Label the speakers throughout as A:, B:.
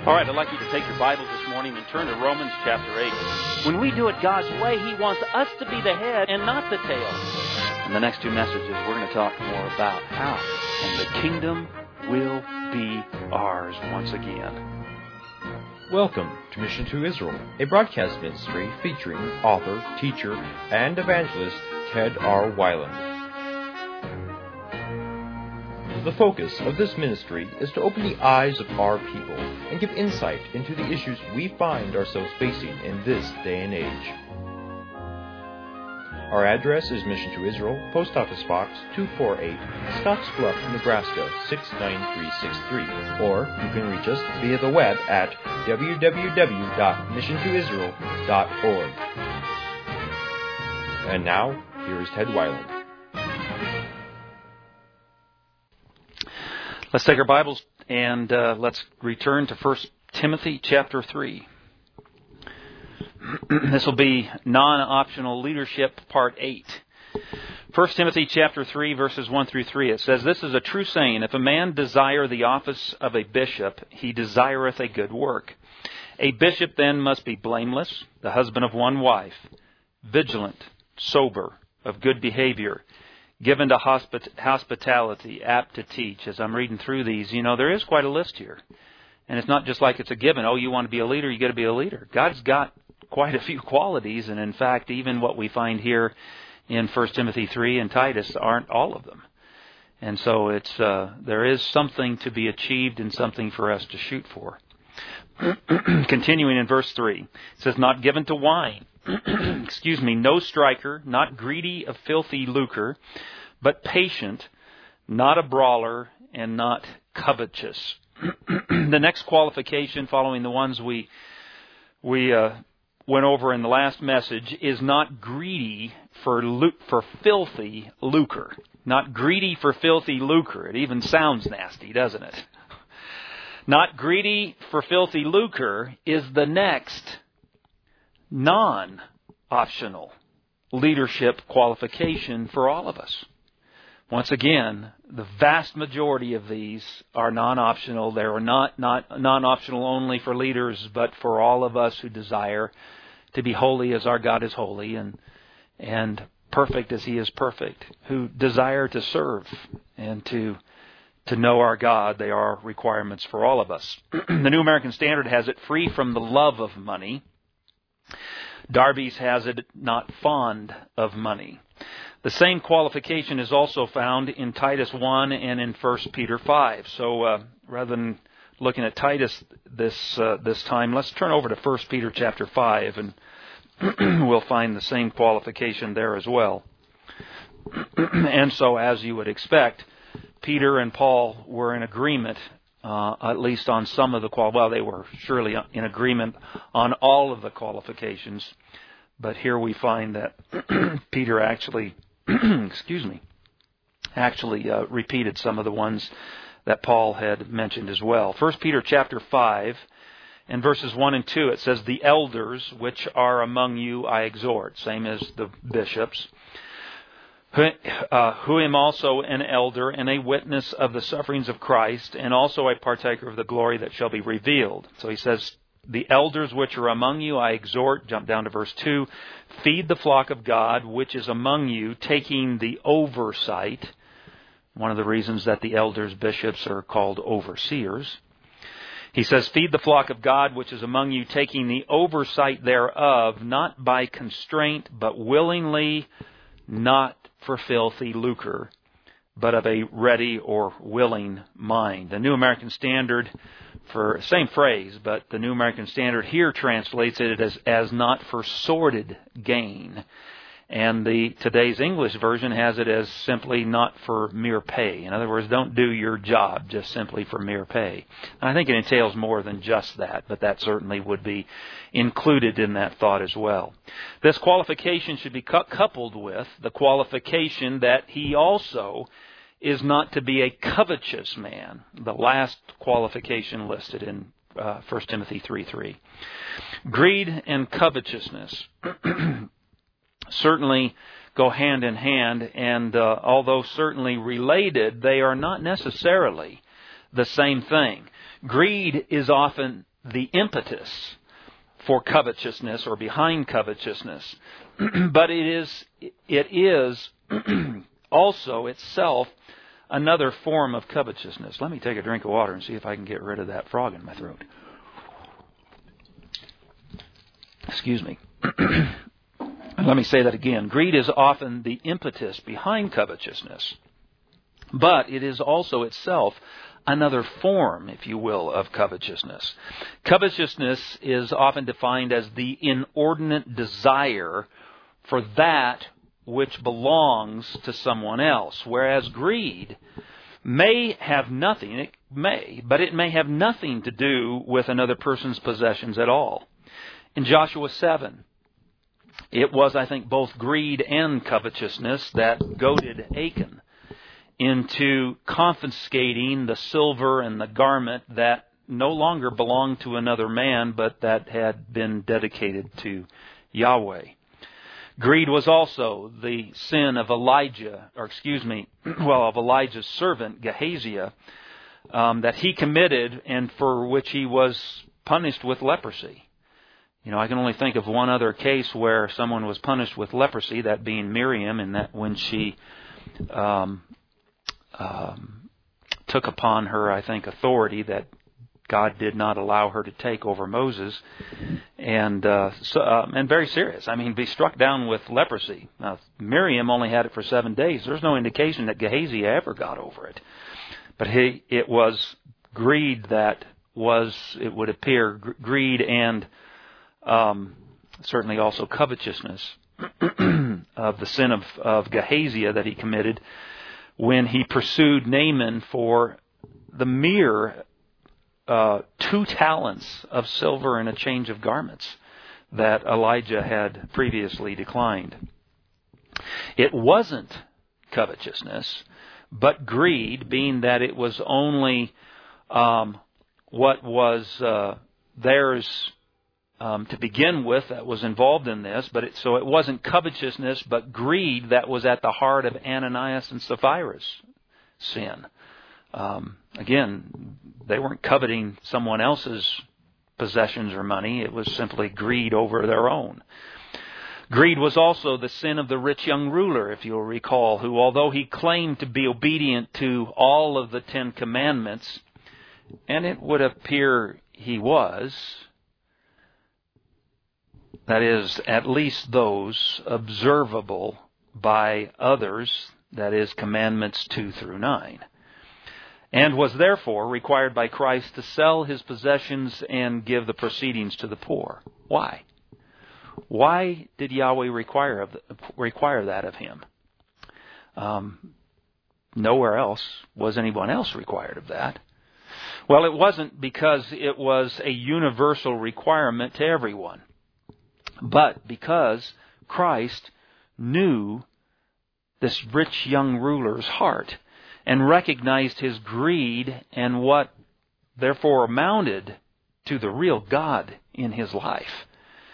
A: All right, I'd like you to take your Bibles this morning and turn to Romans chapter 8. When we do it God's way, He wants us to be the head and not the tail. In the next two messages, we're going to talk more about how, and the kingdom will be ours once again.
B: Welcome to Mission to Israel, a broadcast ministry featuring author, teacher, and evangelist Ted R. Weiland. The focus of this ministry is to open the eyes of our people and give insight into the issues we find ourselves facing in this day and age. Our address is Mission to Israel, Post Office Box 248, Scottsbluff, Nebraska 69363, or you can reach us via the web at www.missiontoisrael.org. And now, here is Ted Weiland.
A: Let's take our Bibles and let's return to 1 Timothy chapter 3. This will be non-optional leadership part 8. 1 Timothy chapter 3 verses 1 through 3. It says, "This is a true saying, if a man desire the office of a bishop, he desireth a good work. A bishop then must be blameless, the husband of one wife, vigilant, sober, of good behavior, given to hospitality, apt to teach." As I'm reading through these, there is quite a list here. And it's not just like it's a given. Oh, you want to be a leader, you got to be a leader. God's got quite a few qualities, and in fact, even what we find here in 1 Timothy 3 and Titus aren't all of them. And so it's there is something to be achieved and something for us to shoot for. Continuing in verse 3, it says, "Not given to wine, no striker, not greedy of filthy lucre, but patient, not a brawler, and not covetous." The next qualification, following the ones we went over in the last message, is not greedy for filthy lucre. Not greedy for filthy lucre. It even sounds nasty, doesn't it? Not greedy for filthy lucre is the next non-optional leadership qualification for all of us. Once again, the vast majority of these are non-optional. They are not non-optional only for leaders, but for all of us who desire to be holy as our God is holy and perfect as He is perfect, who desire to serve and to know our God. They are requirements for all of us. The New American Standard has it free from the love of money. Darby's has it not fond of money. The same qualification is also found in Titus 1 and in 1 Peter 5. So rather than looking at Titus this time, let's turn over to 1 Peter chapter 5, and we'll find the same qualification there as well. And so, as you would expect, Peter and Paul were in agreement, at least on some of the they were surely in agreement on all of the qualifications. But here we find that Peter actually repeated some of the ones that Paul had mentioned as well. 1 Peter chapter 5 and verses 1 and 2, it says, "The elders which are among you I exhort," same as the bishops, "who am also an elder and a witness of the sufferings of Christ, and also a partaker of the glory that shall be revealed." So he says, "The elders which are among you I exhort," jump down to verse 2, "feed the flock of God which is among you, taking the oversight." One of the reasons that the elders, bishops, are called overseers. He says, "Feed the flock of God which is among you, taking the oversight thereof, not by constraint, but willingly, not for filthy lucre, but of a ready or willing mind." The New American Standard, for same phrase, but the New American Standard here translates it as not for sordid gain. And the today's English version has it as simply not for mere pay. In other words, don't do your job just simply for mere pay. And I think it entails more than just that, but that certainly would be included in that thought as well. This qualification should be coupled with the qualification that he also is not to be a covetous man, the last qualification listed in 1 Timothy 3:3. Greed and covetousness certainly go hand in hand, and although certainly related, they are not necessarily the same thing. Greed is often the impetus for covetousness or behind covetousness, but it is also itself another form of covetousness. Let me take a drink of water and see if I can get rid of that frog in my throat. Excuse me. Let me say that again. Greed is often the impetus behind covetousness, but it is also itself another form, if you will, of covetousness. Covetousness is often defined as the inordinate desire for that which belongs to someone else, whereas greed may have nothing, but it may have nothing to do with another person's possessions at all. In Joshua 7, it was, I think, both greed and covetousness that goaded Achan into confiscating the silver and the garment that no longer belonged to another man, but that had been dedicated to Yahweh. Greed was also the sin of of Elijah's servant, Gehazi, that he committed and for which he was punished with leprosy. You know, I can only think of one other case where someone was punished with leprosy, that being Miriam, and that when she took upon her, I think, authority that God did not allow her to take over Moses, and very serious. I mean, be struck down with leprosy. Now, Miriam only had it for 7 days. There's no indication that Gehazi ever got over it. But it was greed that was, it would appear, greed and certainly also covetousness of the sin of Gehazi that he committed when he pursued Naaman for the mere 2 talents of silver and a change of garments that Elijah had previously declined. It wasn't covetousness, but greed, being that it was only what was theirs to begin with that was involved in this, so it wasn't covetousness, but greed that was at the heart of Ananias and Sapphira's sin. Again, they weren't coveting someone else's possessions or money. It was simply greed over their own. Greed was also the sin of the rich young ruler, if you'll recall, who, although he claimed to be obedient to all of the 10 commandments, and it would appear he was, that is, at least those observable by others, that is, commandments 2 through 9, and was therefore required by Christ to sell his possessions and give the proceedings to the poor. Why? Why did Yahweh require that of him? Nowhere else was anyone else required of that. Well, it wasn't because it was a universal requirement to everyone, but because Christ knew this rich young ruler's heart and recognized his greed and what therefore amounted to the real God in his life.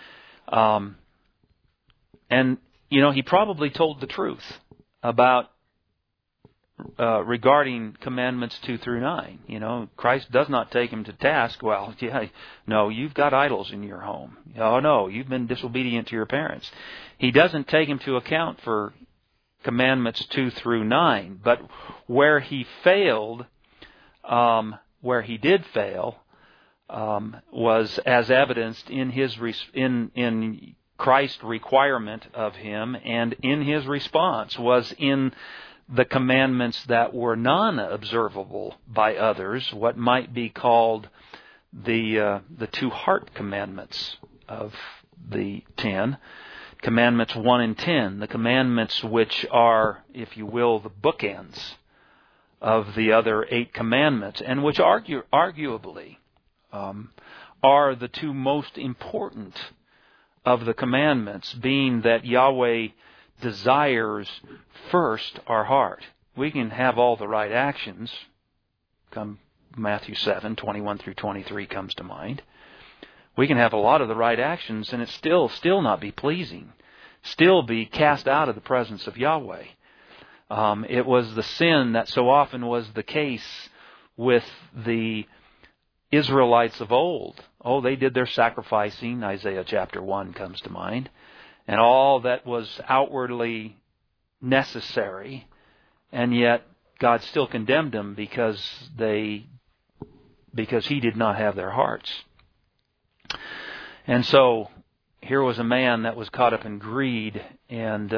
A: And, you know, he probably told the truth about regarding commandments 2 through 9. You know, Christ does not take him to task. Well, yeah, no, you've got idols in your home. Oh, no, you've been disobedient to your parents. He doesn't take him to account for commandments 2 through 9. But where he failed, where he did fail, was as evidenced in his in Christ's requirement of him, and in his response was in the commandments that were non-observable by others, what might be called the 2 heart commandments of the 10, commandments 1 and 10, the commandments which are, if you will, the bookends of the other 8 commandments, and which arguably are the 2 most important of the commandments, being that Yahweh desires first our heart. We can have all the right actions. Matthew 7, 21 through 23 comes to mind. We can have a lot of the right actions and it still not be pleasing, still be cast out of the presence of Yahweh. It was the sin that so often was the case with the Israelites of old, they did their sacrificing. Isaiah chapter 1 comes to mind. And all that was outwardly necessary. And yet God still condemned them because He did not have their hearts. And so here was a man that was caught up in greed, and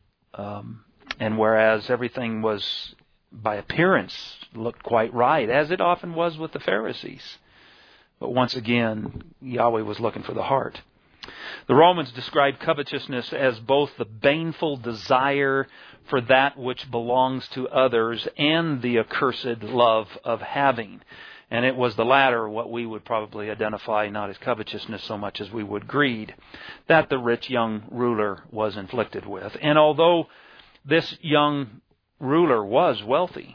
A: whereas everything was by appearance looked quite right, as it often was with the Pharisees. But once again, Yahweh was looking for the heart. The Romans described covetousness as both the baneful desire for that which belongs to others and the accursed love of having. And it was the latter, what we would probably identify not as covetousness so much as we would greed, that the rich young ruler was inflicted with. And although this young ruler was wealthy,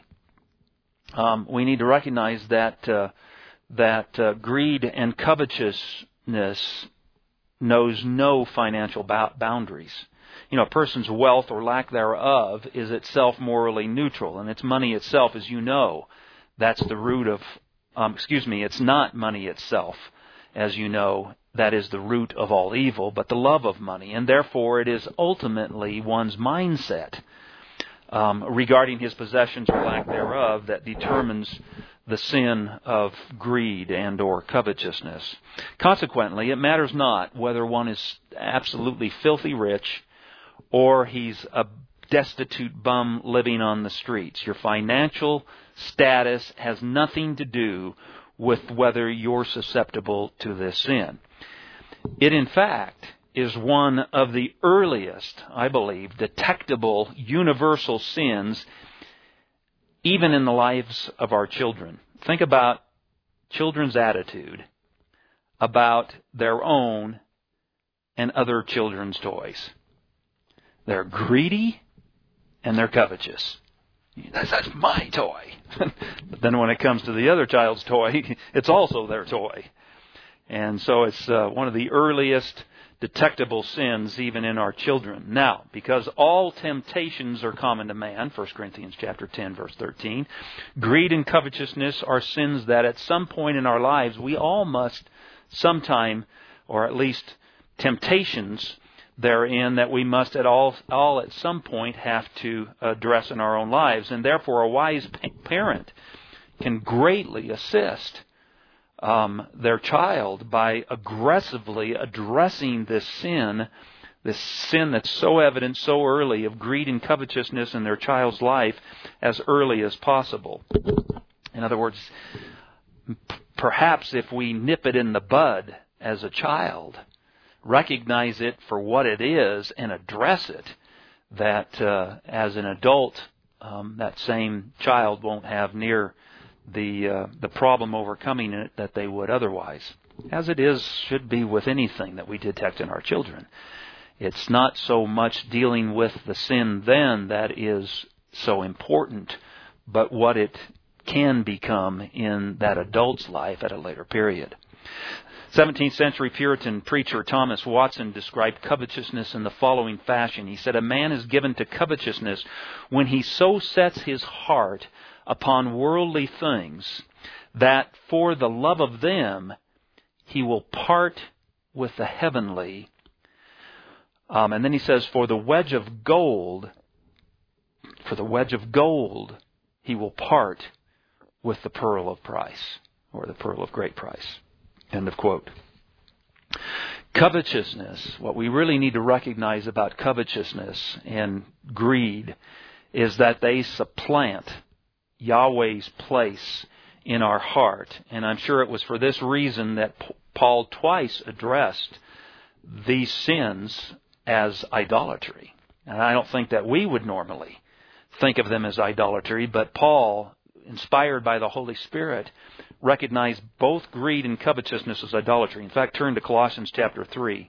A: we need to recognize that greed and covetousness knows no financial boundaries. A person's wealth or lack thereof is itself morally neutral, and it's money itself, as you know. That's the root of, it's not money itself, as you know. That is the root of all evil, but the love of money. And therefore it is ultimately one's mindset regarding his possessions or lack thereof that determines the sin of greed and or covetousness. Consequently, it matters not whether one is absolutely filthy rich or he's a destitute bum living on the streets. Your financial status has nothing to do with whether you're susceptible to this sin. It, in fact, is one of the earliest, I believe, detectable universal sins even in the lives of our children. Think about children's attitude about their own and other children's toys. They're greedy and they're covetous. That's my toy. But then when it comes to the other child's toy, it's also their toy. And so it's one of the earliest detectable sins even in our children. Now, because all temptations are common to man, 1 Corinthians chapter 10, verse 13, greed and covetousness are sins that at some point in our lives we all must sometime, or at least temptations therein that we must all at some point have to address in our own lives. And therefore a wise parent can greatly assist their child by aggressively addressing this sin that's so evident so early of greed and covetousness in their child's life as early as possible. In other words, perhaps if we nip it in the bud as a child, recognize it for what it is and address it, that as an adult, that same child won't have near the problem overcoming it that they would otherwise. As it is, should be with anything that we detect in our children. It's not so much dealing with the sin then that is so important, but what it can become in that adult's life at a later period. 17th century Puritan preacher Thomas Watson described covetousness in the following fashion. He said, "A man is given to covetousness when he so sets his heart upon worldly things that for the love of them he will part with the heavenly." And then he says, for the wedge of gold he will part with the pearl of price, or the pearl of great price. End of quote. Covetousness, what we really need to recognize about covetousness and greed is that they supplant Yahweh's place in our heart. And I'm sure it was for this reason that Paul twice addressed these sins as idolatry. And I don't think that we would normally think of them as idolatry, but Paul, inspired by the Holy Spirit, recognized both greed and covetousness as idolatry. In fact, turn to Colossians chapter 3.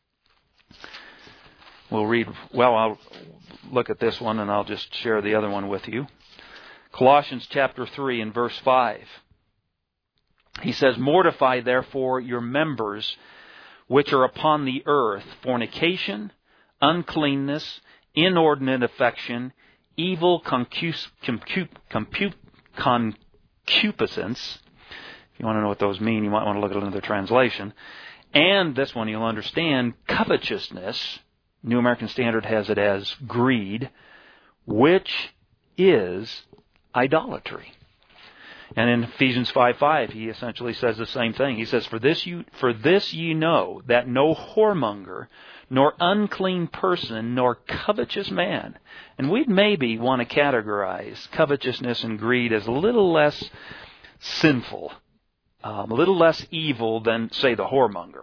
A: I'll look at this one and I'll just share the other one with you. Colossians chapter 3 and verse 5. He says, "Mortify therefore your members which are upon the earth, fornication, uncleanness, inordinate affection, evil concupiscence, If you want to know what those mean, you might want to look at another translation. And this one you'll understand, covetousness, New American Standard has it as greed, which is idolatry. And in Ephesians 5:5, he essentially says the same thing. He says, For this ye know, that no whoremonger, nor unclean person, nor covetous man. And we'd maybe want to categorize covetousness and greed as a little less sinful, a little less evil than, say, the whoremonger,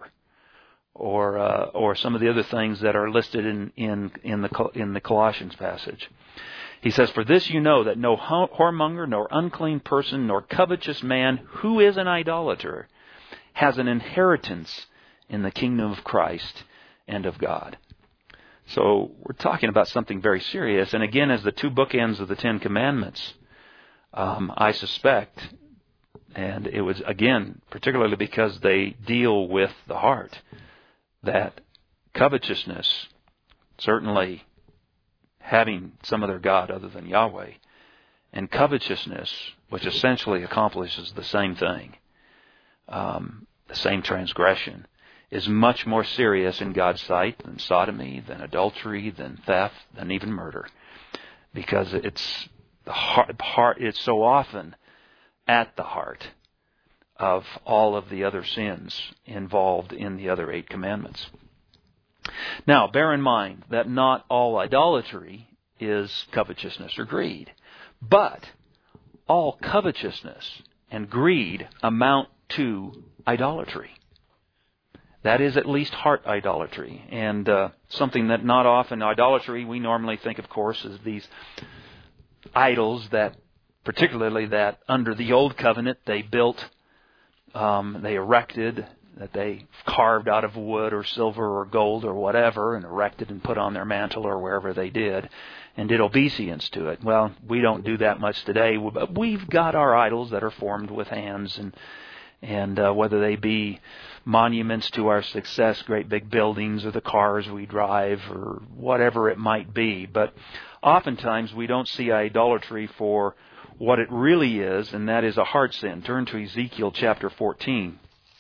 A: or some of the other things that are listed in the Colossians passage. He says, For this you know, that no whoremonger, nor unclean person, nor covetous man, who is an idolater, has an inheritance in the kingdom of Christ and of God. So we're talking about something very serious. And again, as the two bookends of the Ten Commandments, I suspect, and it was, again, particularly because they deal with the heart, that covetousness, certainly having some other god other than Yahweh, and covetousness, which essentially accomplishes the same thing, the same transgression, is much more serious in God's sight than sodomy, than adultery, than theft, than even murder, because it's the heart. It's so often at the heart of all of the other sins involved in the other 8 commandments. Now, bear in mind that not all idolatry is covetousness or greed, but all covetousness and greed amount to idolatry. That is at least heart idolatry, and something that not often, idolatry we normally think, of course, is these idols that, particularly that under the Old Covenant they built, they erected, that they carved out of wood or silver or gold or whatever, and erected and put on their mantle or wherever they did, and did obeisance to it. Well, we don't do that much today, but we've got our idols that are formed with hands, and whether they be monuments to our success, great big buildings, or the cars we drive, or whatever it might be. But oftentimes we don't see idolatry for what it really is, and that is a heart sin. Turn to Ezekiel chapter 14.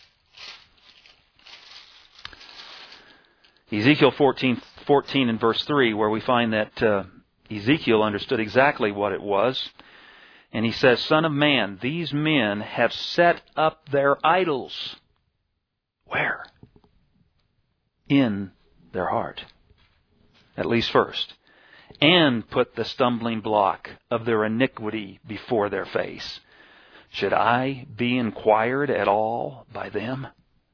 A: Ezekiel 14 and verse 3, where we find that Ezekiel understood exactly what it was. And he says, Son of man, these men have set up their idols. Where? In their heart. At least first. And put the stumbling block of their iniquity before their face. Should I be inquired at all by them?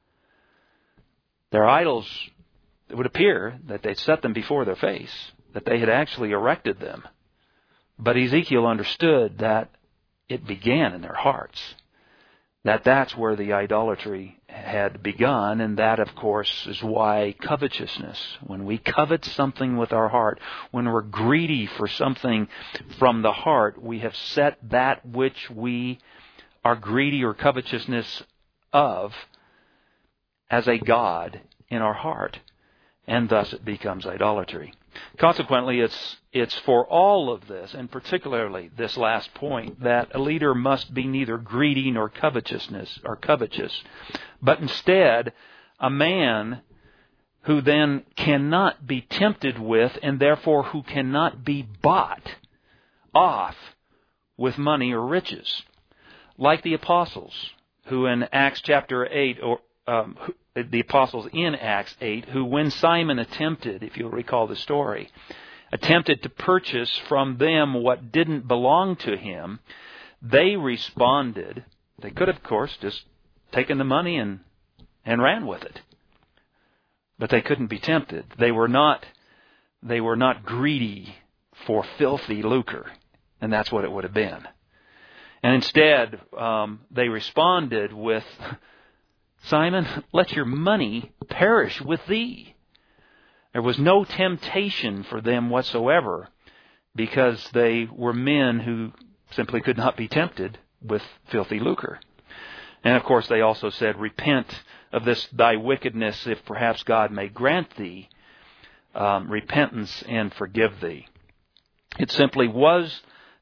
A: Their idols, it would appear that they'd set them before their face, that they had actually erected them. But Ezekiel understood that it began in their hearts, that's where the idolatry had begun, and that, of course, is why covetousness, when we covet something with our heart, when we're greedy for something from the heart, we have set that which we are greedy or covetousness of as a god in our heart, and thus it becomes idolatry. Consequently, it's for all of this, and particularly this last point, that a leader must be neither greedy nor covetous, but instead a man who then cannot be tempted with, and therefore who cannot be bought off with money or riches. Like the apostles, who in Acts chapter 8, the apostles in Acts 8, who when Simon attempted, if you'll recall the story, attempted to purchase from them what didn't belong to him, they responded. They could have, of course, just taken the money and ran with it. But they couldn't be tempted. They were not greedy for filthy lucre. And that's what it would have been. And instead, they responded with, Simon, let your money perish with thee. There was no temptation for them whatsoever, because they were men who simply could not be tempted with filthy lucre. And of course they also said, repent of this thy wickedness, if perhaps God may grant thee repentance and forgive thee. It simply was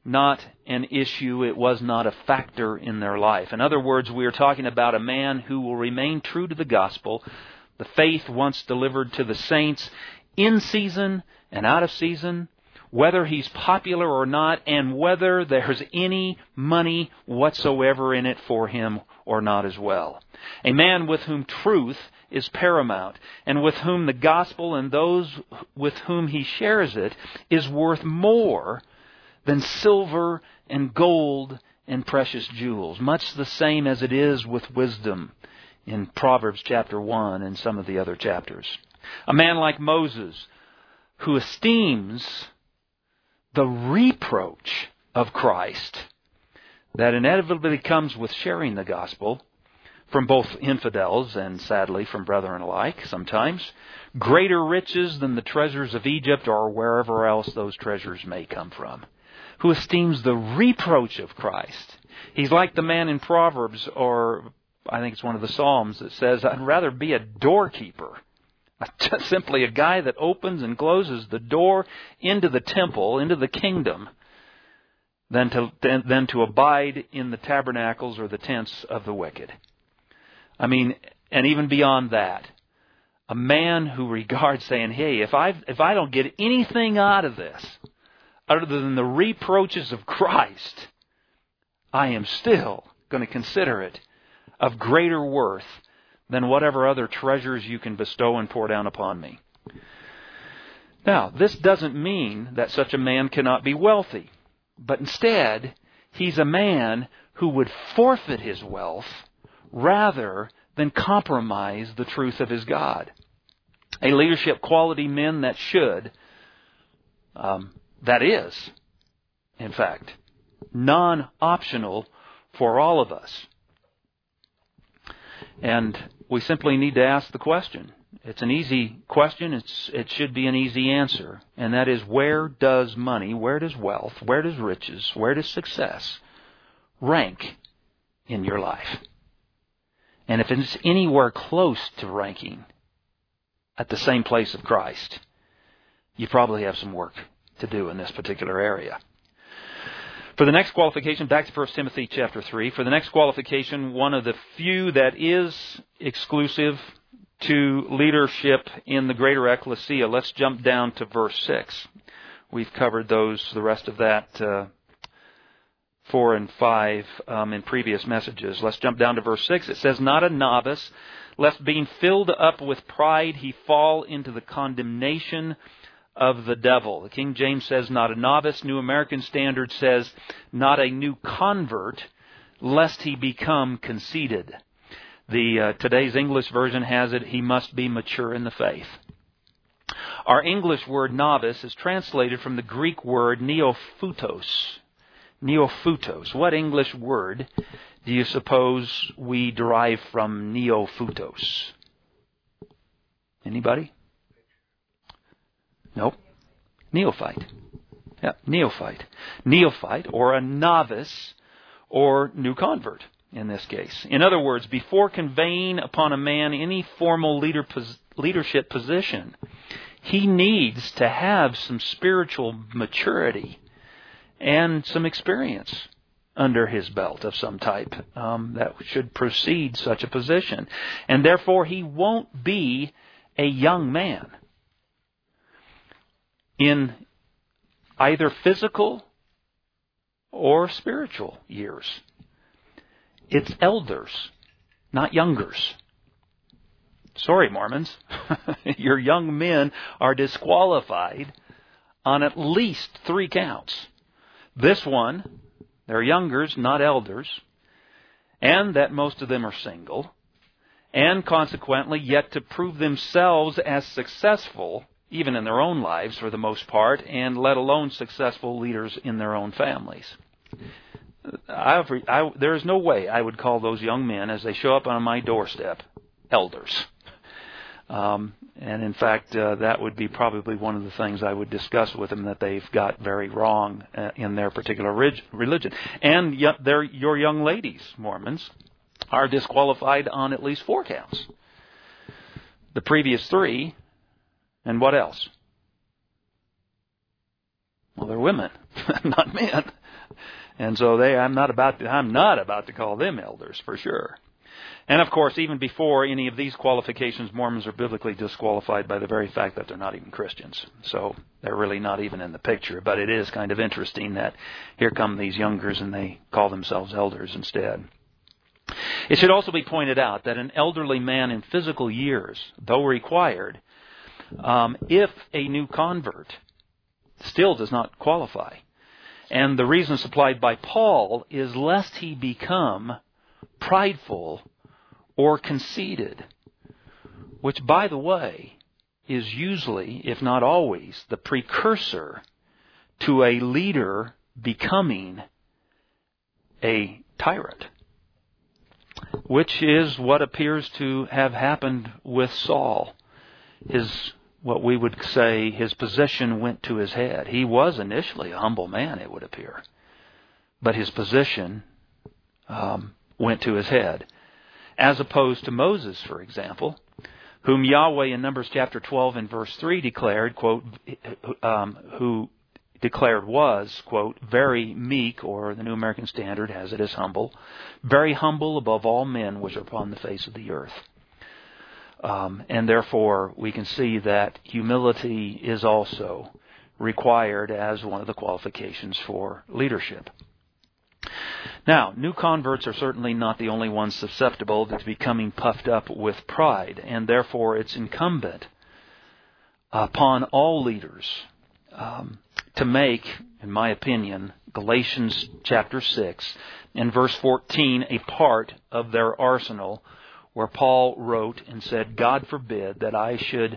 A: not an issue. It was not a factor in their life. In other words, we are talking about a man who will remain true to the gospel, the faith once delivered to the saints, in season and out of season, whether he's popular or not, and whether there's any money whatsoever in it for him or not as well. A man with whom truth is paramount, and with whom the gospel and those with whom he shares it is worth more than silver and gold and precious jewels. Much the same as it is with wisdom in Proverbs chapter 1 and some of the other chapters. A man like Moses, who esteems the reproach of Christ that inevitably comes with sharing the gospel from both infidels and, sadly, from brethren alike sometimes, greater riches than the treasures of Egypt or wherever else those treasures may come from, who esteems the reproach of Christ. He's like the man in Proverbs, or I think it's one of the Psalms, that says, I'd rather be a doorkeeper, just simply a guy that opens and closes the door into the temple, into the kingdom, than to abide in the tabernacles or the tents of the wicked. I mean, and even beyond that, a man who regards saying, hey, if I don't get anything out of this, other than the reproaches of Christ, I am still going to consider it of greater worth than whatever other treasures you can bestow and pour down upon me. Now, this doesn't mean that such a man cannot be wealthy, but instead, he's a man who would forfeit his wealth rather than compromise the truth of his God. A leadership quality men that should, that is, in fact, non-optional for all of us. And we simply need to ask the question. It's an easy question. It should be an easy answer. And that is, where does money, where does wealth, where does riches, where does success rank in your life? And if it's anywhere close to ranking at the same place of Christ, you probably have some work to do in this particular area. For the next qualification, back to 1 Timothy chapter 3. For the next qualification, one of the few that is exclusive to leadership in the greater ecclesia. Let's jump down to verse 6. We've covered the rest of that 4 and 5 in previous messages. Let's jump down to verse 6. It says, not a novice, lest being filled up with pride he fall into the condemnation of the devil. The King James says not a novice. New American Standard says not a new convert, lest he become conceited. The today's English version has it, he must be mature in the faith. Our English word novice is translated from the Greek word neophytos. Neophytos. What English word do you suppose we derive from neophytos? Anybody? Nope. Neophyte. Yeah, neophyte. Neophyte, or a novice, or new convert in this case. In other words, before conveying upon a man any formal leadership position, he needs to have some spiritual maturity and some experience under his belt of some type that should precede such a position. And therefore, he won't be a young man in either physical or spiritual years. It's elders, not youngers. Sorry, Mormons. Your young men are disqualified on at least 3 counts. This one, they're youngers, not elders, and that most of them are single, and consequently yet to prove themselves as successful, even in their own lives for the most part, and let alone successful leaders in their own families. There is no way I would call those young men, as they show up on my doorstep, elders. And in fact, that would be probably one of the things I would discuss with them that they've got very wrong in their particular religion. And your young ladies, Mormons, are disqualified on at least 4 counts. The previous 3, and what else? Well, they're women, not men. And so I'm not about to call them elders for sure. And of course, even before any of these qualifications, Mormons are biblically disqualified by the very fact that they're not even Christians. So they're really not even in the picture. But it is kind of interesting that here come these youngers and they call themselves elders instead. It should also be pointed out that an elderly man in physical years, though required, if a new convert, still does not qualify. And the reason supplied by Paul is lest he become prideful or conceited, which, by the way, is usually, if not always, the precursor to a leader becoming a tyrant, which is what appears to have happened with Saul. What we would say, his position went to his head. He was initially a humble man, it would appear, but his position went to his head. As opposed to Moses, for example, whom Yahweh in Numbers chapter 12 and verse 3 declared, quote, who declared was, quote, very meek, or the New American Standard has it as humble, very humble above all men which are upon the face of the earth. And therefore, we can see that humility is also required as one of the qualifications for leadership. Now, new converts are certainly not the only ones susceptible to becoming puffed up with pride, and therefore it's incumbent upon all leaders to make, in my opinion, Galatians chapter 6 and verse 14 a part of their arsenal, where Paul wrote and said, God forbid that I should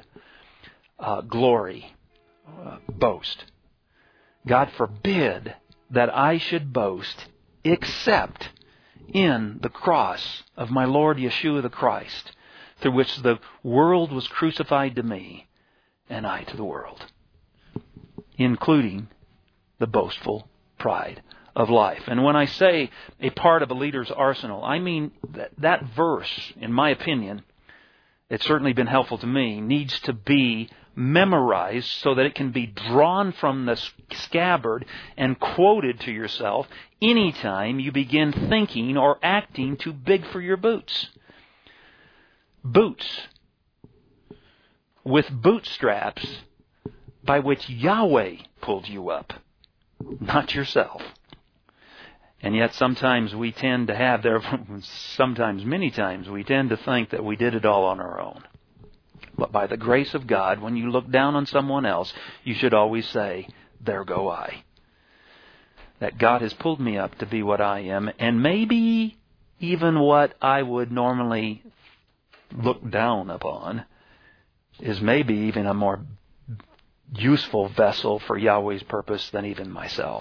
A: boast. God forbid that I should boast except in the cross of my Lord Yeshua the Christ, through which the world was crucified to me, and I to the world, including the boastful pride of life. And when I say a part of a leader's arsenal, I mean that verse, in my opinion, it's certainly been helpful to me, needs to be memorized so that it can be drawn from the scabbard and quoted to yourself anytime you begin thinking or acting too big for your boots. Boots with bootstraps by which Yahweh pulled you up, not yourself. And yet sometimes we tend to have, many times, we tend to think that we did it all on our own. But by the grace of God, when you look down on someone else, you should always say, there go I. That God has pulled me up to be what I am, and maybe even what I would normally look down upon is maybe even a more useful vessel for Yahweh's purpose than even myself.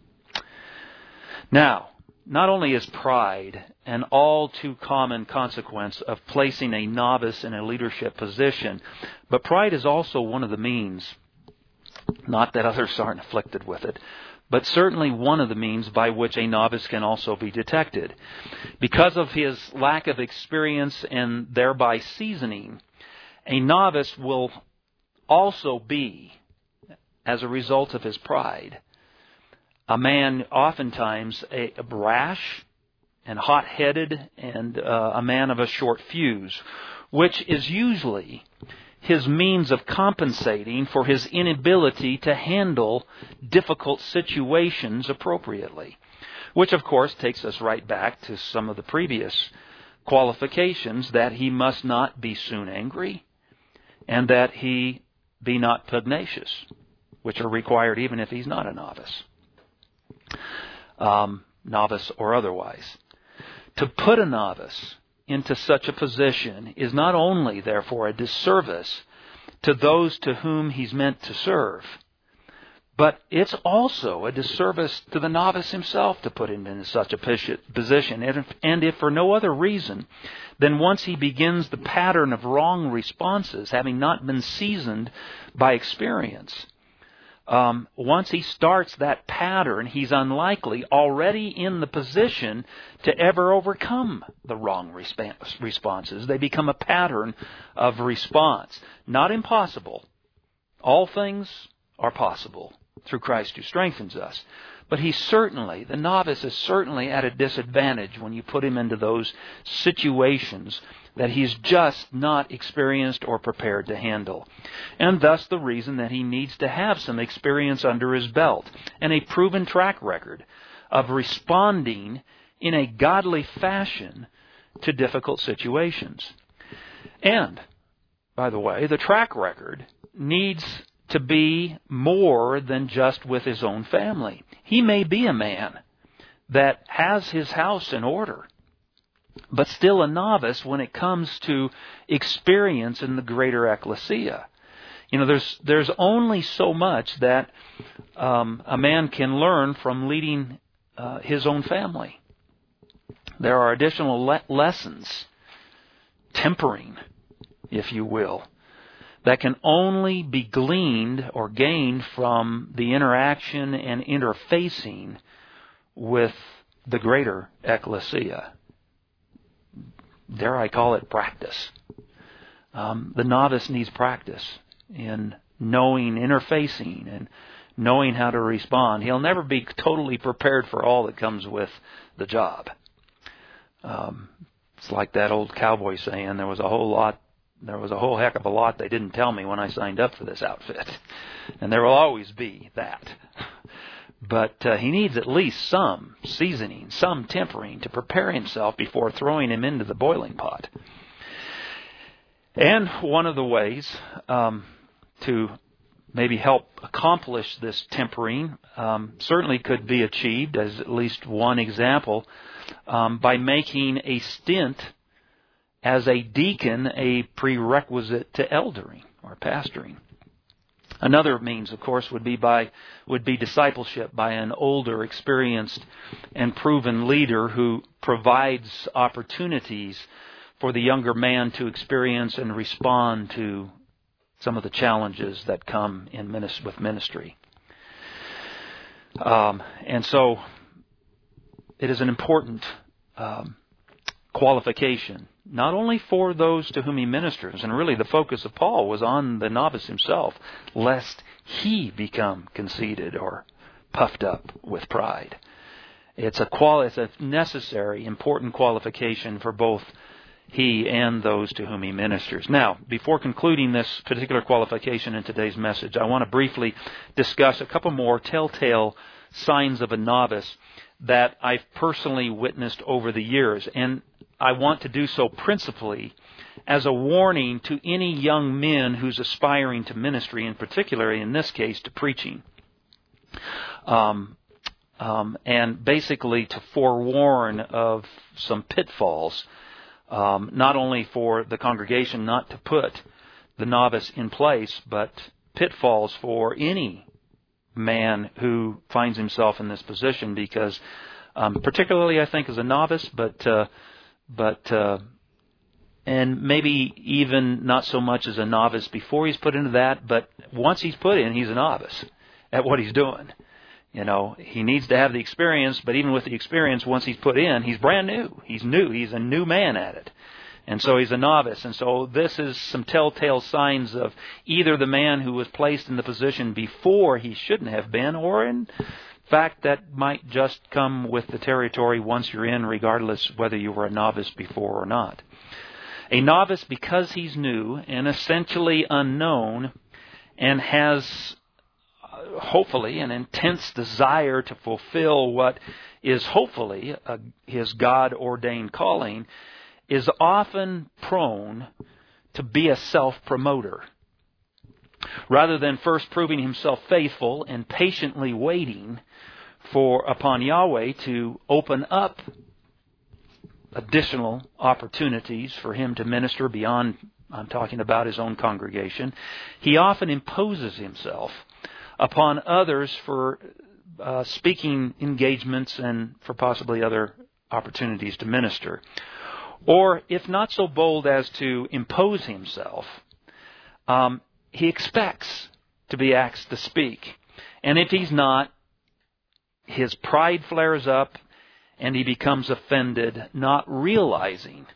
A: Now, not only is pride an all too common consequence of placing a novice in a leadership position, but pride is also one of the means, not that others aren't afflicted with it, but certainly one of the means by which a novice can also be detected. Because of his lack of experience and thereby seasoning, a novice will also be, as a result of his pride, a man oftentimes a brash and hot-headed and a man of a short fuse, which is usually his means of compensating for his inability to handle difficult situations appropriately, which of course takes us right back to some of the previous qualifications, that he must not be soon angry and that he be not pugnacious, which are required even if he's not a novice. Novice or otherwise. To put a novice into such a position is not only, therefore, a disservice to those to whom he's meant to serve, but it's also a disservice to the novice himself to put him in such a position. And if for no other reason, then once he begins the pattern of wrong responses, having not been seasoned by experience, once he starts that pattern, he's unlikely already in the position to ever overcome the wrong responses. They become a pattern of response. Not impossible. All things are possible through Christ who strengthens us. But the novice is certainly at a disadvantage when you put him into those situations that he's just not experienced or prepared to handle. And thus the reason that he needs to have some experience under his belt and a proven track record of responding in a godly fashion to difficult situations. And, by the way, the track record needs to be more than just with his own family. He may be a man that has his house in order, but still a novice when it comes to experience in the greater ecclesia. You know, there's only so much that a man can learn from leading his own family. There are additional lessons, tempering, if you will, that can only be gleaned or gained from the interaction and interfacing with the greater ecclesia. Dare I call it practice. The novice needs practice in knowing, interfacing, and knowing how to respond. He'll never be totally prepared for all that comes with the job. It's like that old cowboy saying, there was a whole heck of a lot they didn't tell me when I signed up for this outfit. And there will always be that. But he needs at least some seasoning, some tempering to prepare himself before throwing him into the boiling pot. And one of the ways to maybe help accomplish this tempering certainly could be achieved, as at least one example, by making a stint as a deacon a prerequisite to eldering or pastoring. Another means, of course, would be discipleship by an older, experienced, and proven leader who provides opportunities for the younger man to experience and respond to some of the challenges that come with ministry. And so it is an important qualification, not only for those to whom he ministers, and really the focus of Paul was on the novice himself, lest he become conceited or puffed up with pride. It's a necessary, important qualification for both he and those to whom he ministers. Now, before concluding this particular qualification in today's message, I want to briefly discuss a couple more telltale signs of a novice that I've personally witnessed over the years. And I want to do so principally as a warning to any young men who's aspiring to ministry, and particularly in this case to preaching. And basically to forewarn of some pitfalls, not only for the congregation not to put the novice in place, but pitfalls for any man who finds himself in this position, because particularly I think as a novice, and maybe even not so much as a novice before he's put into that, but once he's put in, he's a novice at what he's doing. You know, he needs to have the experience, but even with the experience, once he's put in, he's brand new. He's new. He's a new man at it. And so he's a novice. And so this is some telltale signs of either the man who was placed in the position before he shouldn't have been, or in fact that might just come with the territory once you're in, regardless whether you were a novice before or not. A novice, because he's new and essentially unknown and has hopefully an intense desire to fulfill what is hopefully his God-ordained calling, is often prone to be a self-promoter. Rather than first proving himself faithful and patiently waiting upon Yahweh to open up additional opportunities for him to minister beyond, I'm talking about his own congregation, he often imposes himself upon others for speaking engagements and for possibly other opportunities to minister. Or, if not so bold as to impose himself, he expects to be asked to speak. And if he's not, his pride flares up and he becomes offended, not realizing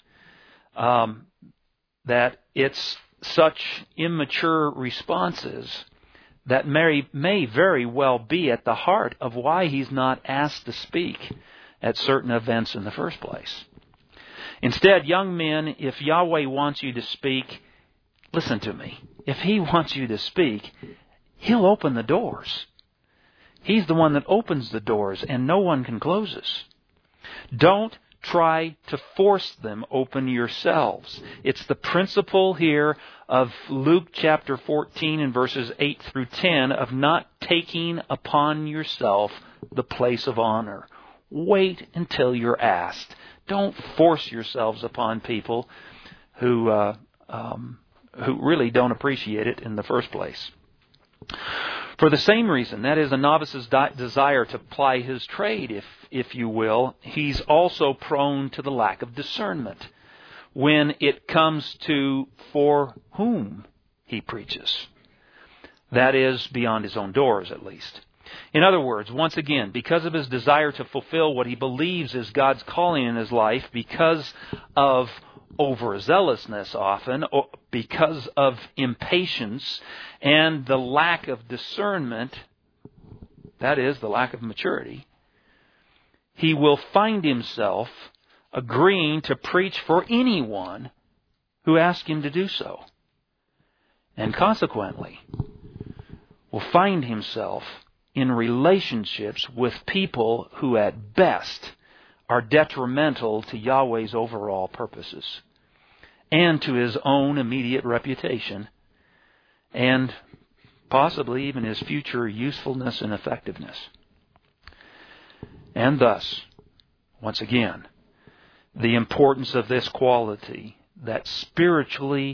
A: that it's such immature responses that may very well be at the heart of why he's not asked to speak at certain events in the first place. Instead, young men, if Yahweh wants you to speak, listen to me. If He wants you to speak, He'll open the doors. He's the one that opens the doors, and no one can close us. Don't try to force them open yourselves. It's the principle here of Luke chapter 14 and verses 8 through 10 of not taking upon yourself the place of honor. Wait until you're asked. Don't force yourselves upon people who really don't appreciate it in the first place. For the same reason, that is, a novice's desire to ply his trade, if you will, he's also prone to the lack of discernment when it comes to for whom he preaches. That is, beyond his own doors, at least. In other words, once again, because of his desire to fulfill what he believes is God's calling in his life, because of overzealousness often, because of impatience and the lack of discernment, that is, the lack of maturity, he will find himself agreeing to preach for anyone who asks him to do so. And consequently, will find himself in relationships with people who at best are detrimental to Yahweh's overall purposes and to his own immediate reputation and possibly even his future usefulness and effectiveness. And thus, once again, the importance of this quality, that spiritually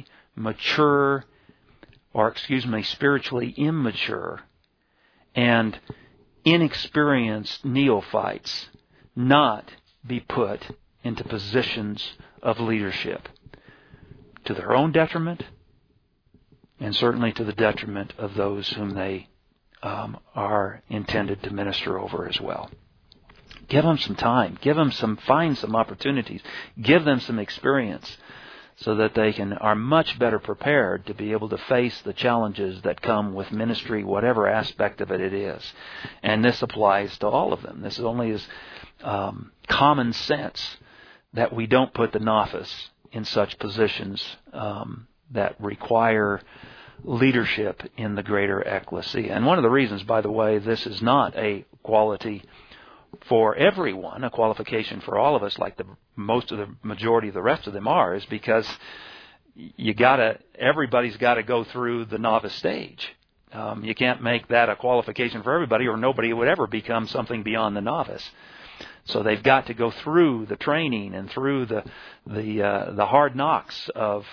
A: immature and inexperienced neophytes not be put into positions of leadership to their own detriment and certainly to the detriment of those whom they are intended to minister over as well. Give them some time. Find some opportunities. Give them some experience so that they are much better prepared to be able to face the challenges that come with ministry, whatever aspect of it is. And this applies to all of them. This only is common sense that we don't put the novice in such positions that require leadership in the greater ecclesia. And one of the reasons, by the way, this is not a quality for everyone, a qualification for all of us, like the majority of the rest of them are, is because everybody's got to go through the novice stage. You can't make that a qualification for everybody, or nobody would ever become something beyond the novice. So they've got to go through the training and through the hard knocks of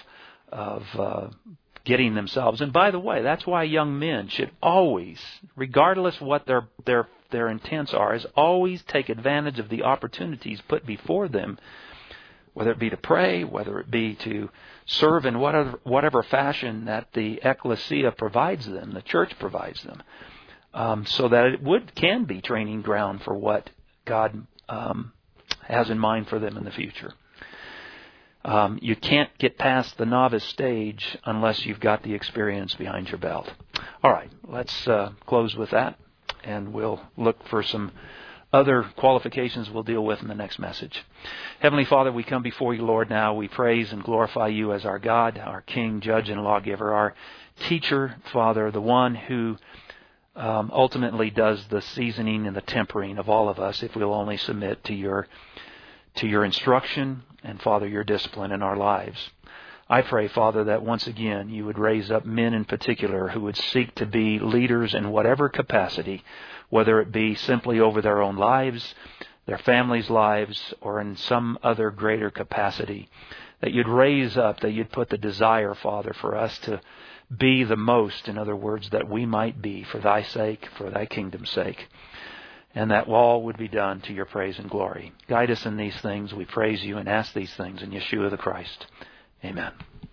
A: getting themselves. And by the way, that's why young men should always, regardless what their intents are, is always take advantage of the opportunities put before them, whether it be to pray, whether it be to serve in whatever fashion that the ecclesia provides them, the church provides them, so that it can be training ground for what God has in mind for them in the future. You can't get past the novice stage unless you've got the experience behind your belt. All right, let's close with that, and we'll look for some other qualifications we'll deal with in the next message. Heavenly Father, we come before you, Lord, now. We praise and glorify you as our God, our King, Judge, and Lawgiver, our teacher, Father, the one who ultimately does the seasoning and the tempering of all of us if we'll only submit to your instruction and, Father, your discipline in our lives. I pray, Father, that once again you would raise up men in particular who would seek to be leaders in whatever capacity, whether it be simply over their own lives, their families' lives, or in some other greater capacity, that you'd raise up, that you'd put the desire, Father, for us to be the most, in other words, that we might be for thy sake, for thy kingdom's sake, and that all would be done to your praise and glory. Guide us in these things. We praise you and ask these things in Yeshua the Christ. Amen.